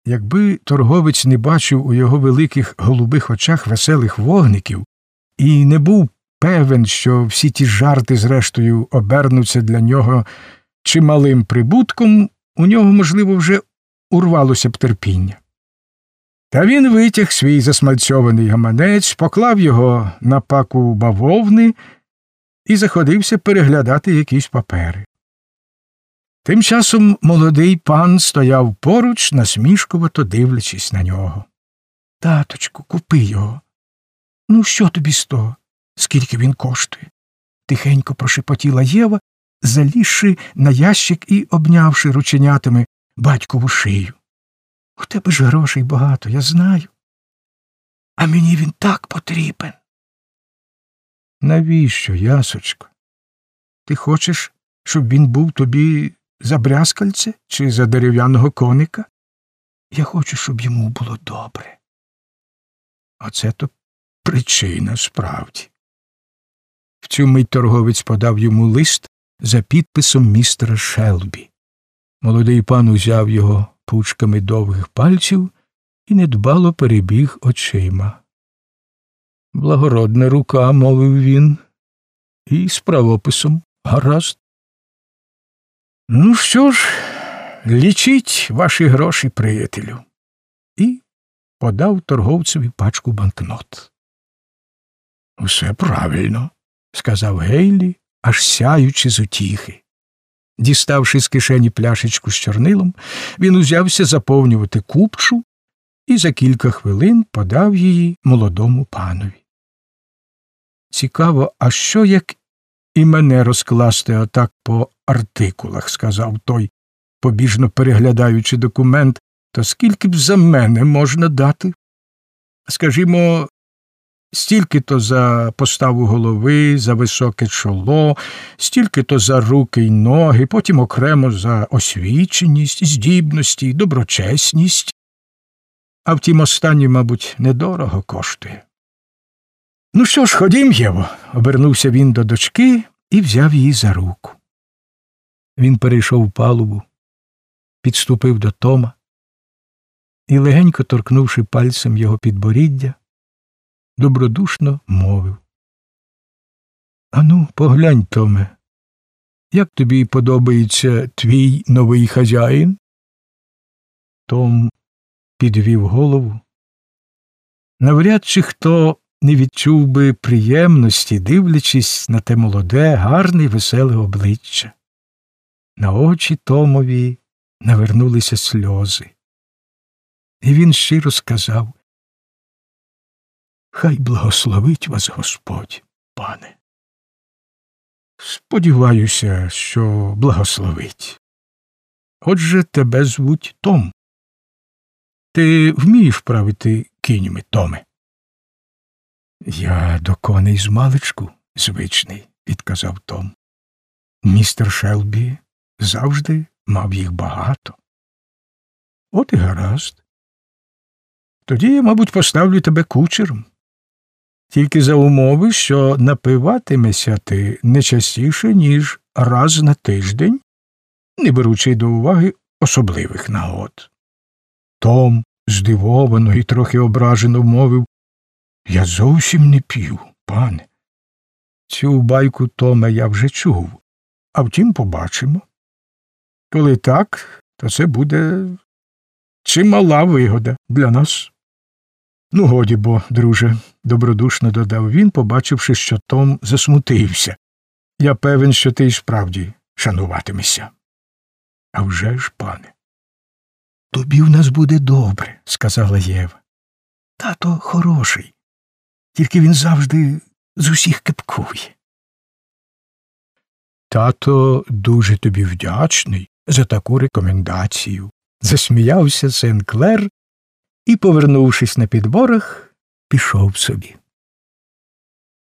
Якби торговець не бачив у його великих голубих очах веселих вогників і не був певен, що всі ті жарти, зрештою, обернуться для нього чималим прибутком, у нього, можливо, вже урвалося б терпіння. Та він витяг свій засмальцьований гаманець, поклав його на паку бавовни і заходився переглядати якісь папери. Тим часом молодий пан стояв поруч, насмішкувато дивлячись на нього. — Таточку, купи його. — Ну, що тобі з того? Скільки він коштує? — тихенько прошепотіла Єва, залізши на ящик і обнявши рученятами батькову шию. — У тебе ж грошей багато, я знаю. А мені він так потрібен. — Навіщо, ясочко? Ти хочеш, щоб він був тобі за брязкальце чи за дерев'яного коника? Я хочу, щоб йому було добре. Оце то причина, справді. В цю мить торговець подав йому лист за підписом містера Шелбі. Молодий пан узяв його пучками довгих пальців і недбало перебіг очима. Благородна рука, мовив він, і з правописом гаразд. Ну що ж, лічіть ваші гроші, приятелю. І подав торговцеві пачку банкнот. Усе правильно, сказав Гейлі, аж сяючи з утіхи. Діставши з кишені пляшечку з чорнилом, він узявся заповнювати купчу і за кілька хвилин подав її молодому панові. Цікаво, а що як і мене розкласти отак по артикулах, сказав той, побіжно переглядаючи документ, то скільки б за мене можна дати? Скажімо, стільки-то за поставу голови, за високе чоло, стільки-то за руки й ноги, потім окремо за освіченість, здібності, доброчесність. А втім, останнє, мабуть, недорого коштує. Ну що ж, ходім, Єво, обернувся він до дочки і взяв її за руку. Він перейшов палубу, підступив до Тома і, легенько торкнувши пальцем його підборіддя, добродушно мовив. Ану, поглянь, Томе, як тобі подобається твій новий хазяїн? Том підвів голову. Навряд чи хто не відчув би приємності, дивлячись на те молоде, гарне й веселе обличчя. На очі Томові навернулися сльози. І він щиро сказав: «Хай благословить вас Господь, пане». «Сподіваюся, що благословить. Отже, тебе звуть Том. Ти вмієш правити кіньми, Томе?» «Я до коней змалечку звичний», – відказав Том. «Містер Шелбі завжди мав їх багато». «От і гаразд. Тоді я, мабуть, поставлю тебе кучером. Тільки за умови, що напиватимешся ти не частіше, ніж раз на тиждень, не беручи до уваги особливих нагод». Том здивовано і трохи ображено мовив: «Я зовсім не п'ю, пане». «Цю байку, Томе, я вже чув, а втім побачимо. Коли так, то це буде чимала вигода для нас». «Ну, годі бо, друже», – добродушно додав він, побачивши, що Том засмутився. «Я певен, що ти й справді шануватимешся». «А вже ж, пане». «Тобі в нас буде добре», – сказала Єва. «Тато хороший, тільки він завжди з усіх кепкує». «Тато дуже тобі вдячний за таку рекомендацію», – засміявся Сен-Клер і, повернувшись на підборах, пішов собі.